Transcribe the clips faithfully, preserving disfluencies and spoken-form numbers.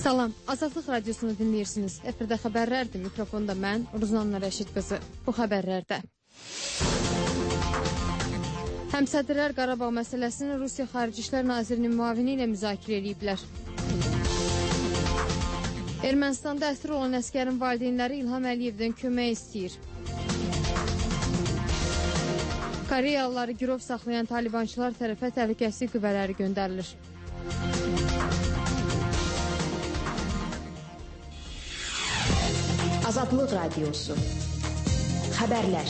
Salam, Azadlıq Radiosunu dinləyirsiniz. Efirdə xəbərlərdir. Mikrofonda mən, Ruzanna Rəşid qızı. Bu xəbərlərdə. Həmsədrlər Qarabağ məsələsini Rusiya Xarici İşlər Nazirinin müavini ilə müzakirə ediblər. Ermənistanda əsir olan əskərin valideynləri İlham Əliyevdən kömək istəyir. Koreyalıları girov saxlayan talibançılar tərəfə təhlükəsizlik qüvvələri göndərilir. Azadlıq Radiosu. Xəbərlər.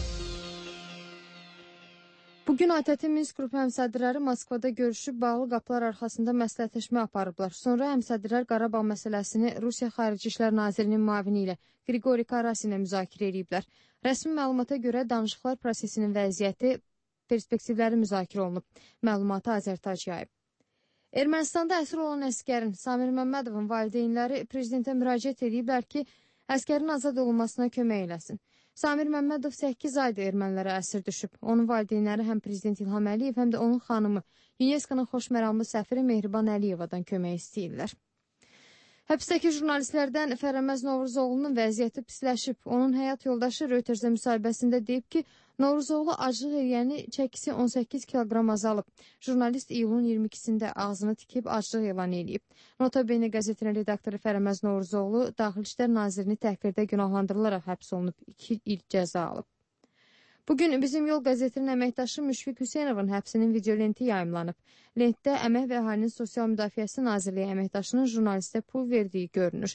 Bugün A T T Minsk qrupu həmsədrləri Moskvada görüşüb bağlı qapılar arxasında məsləhətləşmə aparıblar. Sonra həmsədrlər Qarabağ məsələsini Rusiya Xarici İşlər Nazirinin müavini ilə Qriqori Karasin ilə müzakirə ediblər. Rəsmi məlumata görə danışıqlar prosesinin vəziyyəti, perspektivləri müzakirə olunub. Məlumatı Azərtac yayıb. Ermənistanda əsir olan əskərin Samir Məmmədovun valideynləri prezidentə müraciət ediblər ki, əskərin azad olunmasına kömək eləsin. Samir Məmmədov səkkiz aydır ermənilərə əsir düşüb. Onun valideynləri həm prezident İlham Əliyev, həm də onun xanımı, UNESCO-nun xoşməramlı səfiri Mehriban Əliyevadan kömək istəyirlər. Həbsdəki jurnalistlərdən Fərəməz Novruzoğlunun vəziyyəti pisləşib. Onun həyat yoldaşı Reuters'ə müsahibəsində deyib ki, Novruzoğlu aclıq eləyəni çəkisi on səkkiz kiloqram azalıb. Jurnalist iyulun iyirmi ikisində ağzını tikib aclıq elan edib. Nota Bene qəzetinin redaktoru Fərəməz Novruzoğlu Daxili İşlər Nazirini təhqirdə günahlandırılaraq həbs olunub, iki il cəza alıb. Bugün Bizim Yol qəzetinin əməkdaşı Müşfiq Hüseynovun həbsinin videolenti yayımlanıb. Lentdə Əmək və Əhalinin Sosial Müdafiəsi Nazirliyi əməkdaşının jurnalistə pul verdiyi görünür.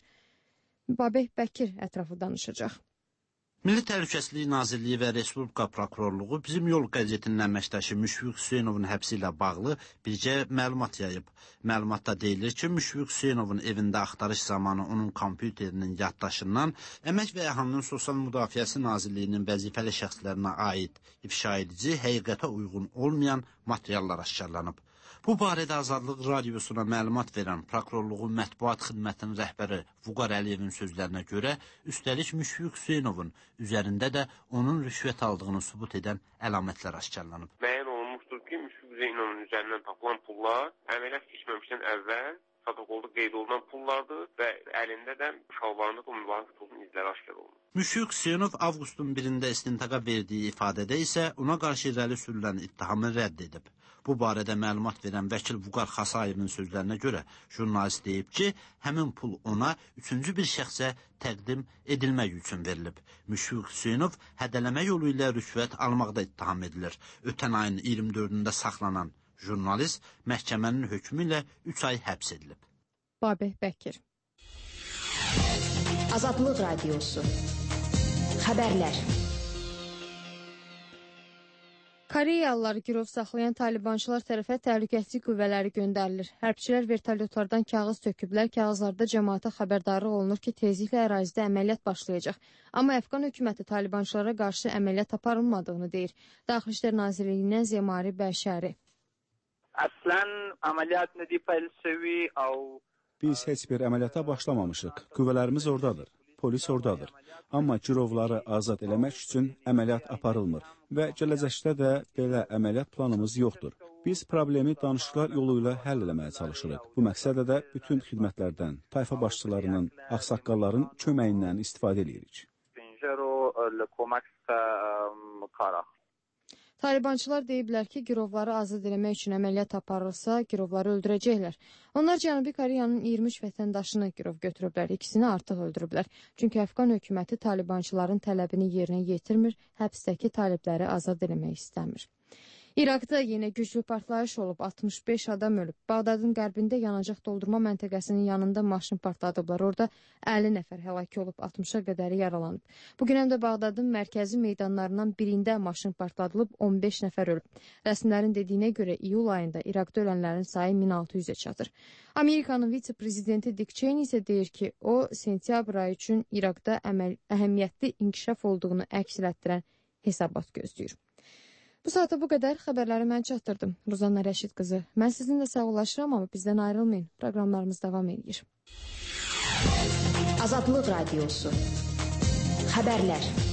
Babək Bəkir ətrafı danışacaq. Milli Təhlükəsizlik Nazirliyi və Respublika Prokurorluğu Bizim Yol qəzetinin əməkdaşı Müşfiq Hüseynovun həbsi ilə bağlı bircə məlumat yayıb. Məlumatda deyilir ki, Müşfiq Hüseynovun evində axtarış zamanı onun kompüterinin yaddaşından Əmək və Əhalinin Sosial Müdafiəsi Nazirliyinin vəzifəli şəxslərinə aid ifşa edici, həqiqətə uyğun olmayan materiallar aşkarlanıb. Bu barədə Azadlıq Radiosuna məlumat verən Prokurorluğun Mətbuat Xidmətinin rəhbəri Vüqar Əliyevin sözlərinə görə, üstəlik Müşfiq Hüseynovun üzərində də onun rüşvət aldığını sübut edən əlamətlər aşkarlanıb. Müəyyən olunmuşdur ki, Müşfiq Hüseynovun üzərindən tapılan pullar əməliyyat keçməmişdən əvvəl protokolda qeyd olunan pullardır və əlində də şalvarında da müvafiq pulun izləri aşkar olunur. Müşfiq Hüseynov avqustun birində istintaqa verdiyi ifadədə isə ona qarşı irəli sürülən ittihamı rədd edib. Bu barədə məlumat verən vəkil Vüqar Xasayevin sözlərinə görə jurnalist deyib ki, həmin pul ona üçüncü bir şəxsə təqdim edilmək üçün verilib. Müşfiq Hüseynov hədələmə yolu ilə rüşvət almaqda ittiham edilir. Ötən ayın iyirmi dördündə saxlanan jurnalist məhkəmənin hökmü ilə üç ay həbs edilib. Babək Bəkir. Azadlıq Radiosu. Xəbərlər. Koreyalıları girov saxlayan talibançılar tərəfə təhlükəsizlik qüvvələri göndərilir. Hərbçilər vertolyotlardan kağız töküblər. Kağızlarda cəmaata xəbərdarlıq olunur ki, tezliklə ərazidə əməliyyat başlayacaq. Amma Əfqan hökuməti talibançılara qarşı əməliyyat aparılmadığını deyir. Daxili İşlər Nazirliyindən Zemari Bəşəri. Əslən əməliyyat nədi pəlsəvi au Biz heç bir əməliyyata başlamamışıq. Qüvvələrimiz oradadır, polis oradadır. Amma girovları azad eləmək üçün əməliyyat aparılmır və gələcəkdə də belə əməliyyat planımız yoxdur. Biz problemi danışıqlar yolu ilə həll eləməyə çalışırıq. Bu məqsədlə də bütün xidmətlərdən, tayfa başçılarının, ağsaqqalların köməyindən istifadə edirik. Talibançılar deyiblər ki, girovları azad eləmək üçün əməliyyat aparılsa, girovları öldürəcəklər. Onlar Cənubi Koreyanın iyirmi üç vətəndaşını girov götürüblər, ikisini artıq öldürüblər. Çünki Əfqan hökuməti talibançıların tələbini yerinə yetirmir, həbsdəki talibləri azad eləmək istəmir. İraqda yenə güclü partlayış olub, altmış beş adam ölüb. Bağdadın qərbində yanacaq doldurma məntəqəsinin yanında maşın partladıblar. Orada əlli nəfər həlak olub, altmışa qədəri yaralanıb. Bugün həm də Bağdadın mərkəzi meydanlarından birində maşın partladılıb, on beş nəfər ölüb. Rəsmilərin dediyinə görə iyul ayında İraqda ölənlərin sayı min altı yüzə çatır. Amerikanın vitse-prezidenti Dick Cheney isə deyir ki, o, sentyabr ayı üçün İraqda əməl, əhəmiyyətli inkişaf olduğunu əks elətdirən hesabat gözləyir. Bu saata bu qədər xəbərləri mən çatdırdım. Ruzanna Rəşid qızı. Mən sizinlə sağollaşıram, amma bizdən ayrılmayın. Proqramlarımız davam edir. Azadlıq Radiosu. Xəbərlər.